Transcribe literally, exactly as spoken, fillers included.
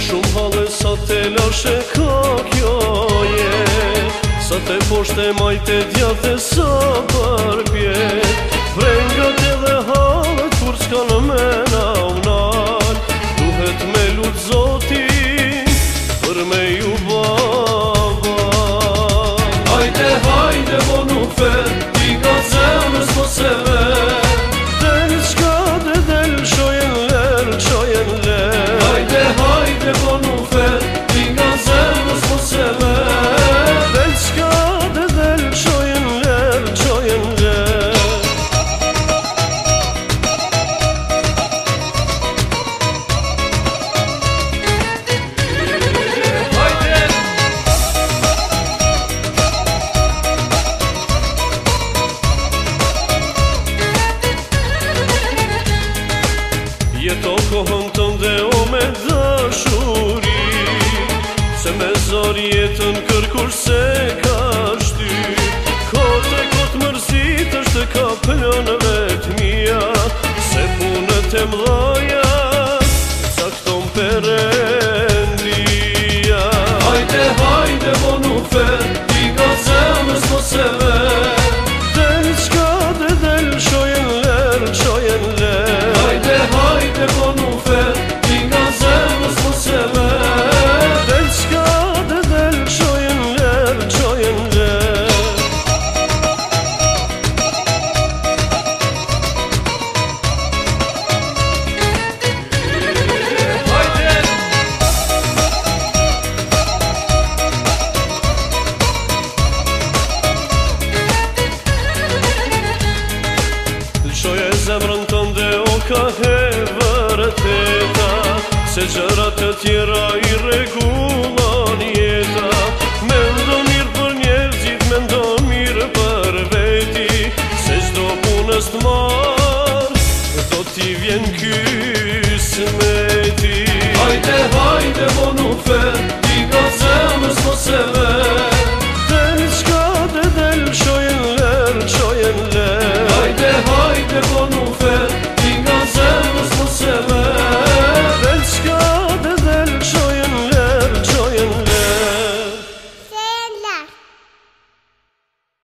shumë halë sa te lashe ka kjo jet, sa te poshte majte djate sa barbje. Vrengat edhe halët kur s'ka në mena unal, duhet me lut zotin për me ju baba. Hajde, hajde, mo nuk fer, ti ka zemrës po se ver, del s'ka dhe del shojen ler, shojen ler. Hajde, hajde, mo nuk fer, ti ka zemrës po se ver, del s'ka dhe del shojen ler, shojen ler. Jeto kohën tënde o me dashuri, se me zor jetën kërkush se ka shty. Kote kot mërzit është ka plën vetë mija, se punët e mdhaja cakton perendia. Hajde, hajde, mo nuk fer, ti ka zemrës po se ver, del s'ka dhe del shojen ler, shojen ler. Hajde, hajde, mo nuk fer, ti ka zemrës po se ver, del s'ka dhe del shojen ler, shojen ler. Lëshoje zemrën tënde o ka he vërteta, se gjërat të tjera i regulon jeta. Mendo mirë për njerëzit, mendo mirë për veti, se çdo punës t'marë, do t'i vjen ky smeti. Hajde, hajde, mo nuk fer,